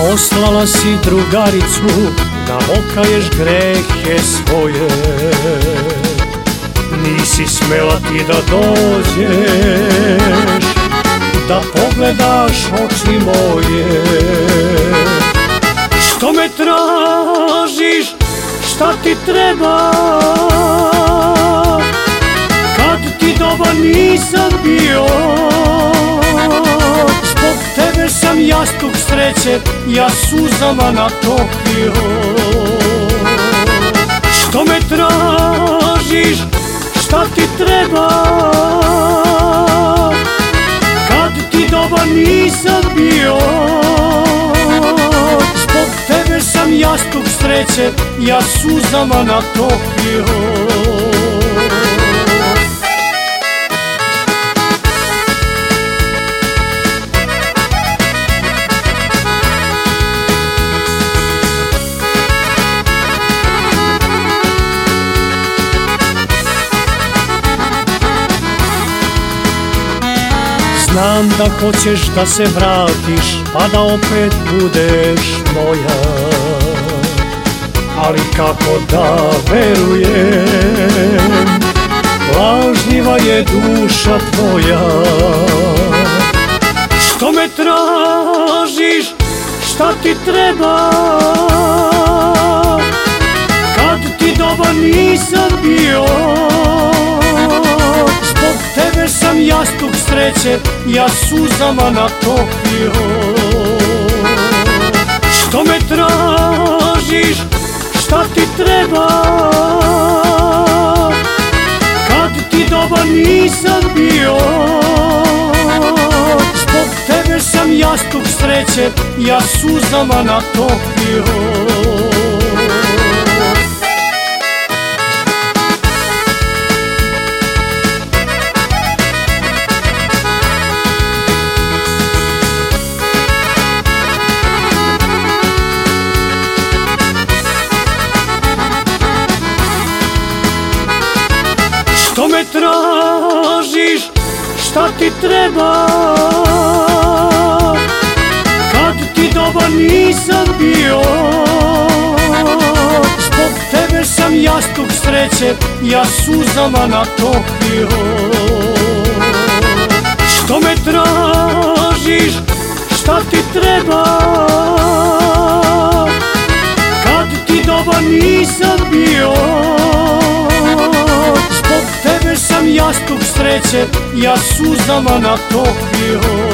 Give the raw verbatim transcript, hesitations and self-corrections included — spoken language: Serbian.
Poslala si drugaricu da okaješ grehe svoje. Nisi smela ti da dođeš, da pogledaš oči moje. Što me tražiš, šta ti treba, kad ti dobar nisam bio. Zbog tebe sam jastuk sreće ja suzama natopio. Što me tražiš, šta ti treba, kad ti dobar nisam bio. Zbog tebe sam jastuk sreće ja suzama natopio. Znam da hoćeš da se vratiš, pa da opet budeš moja. Ali kako da verujem, lažljiva je duša tvoja. Što me tražiš, šta ti treba, kad ti dobar nisam bio. Zbog tebe sam jastuk sreće ja suzama natopio. Što me tražiš, šta ti treba, kad ti dobar nisam bio. Zbog tebe sam jastuk sreće ja suzama natopio. Što me tražiš, šta ti treba, kad ti dobar nisam bio. Zbog tebe sam jastuk sreće ja suzama natopio. Što me tražiš, šta ti treba, kad ti dobar nisam bio. Zbog tebe sam jastuk sreće ja suzama natopio.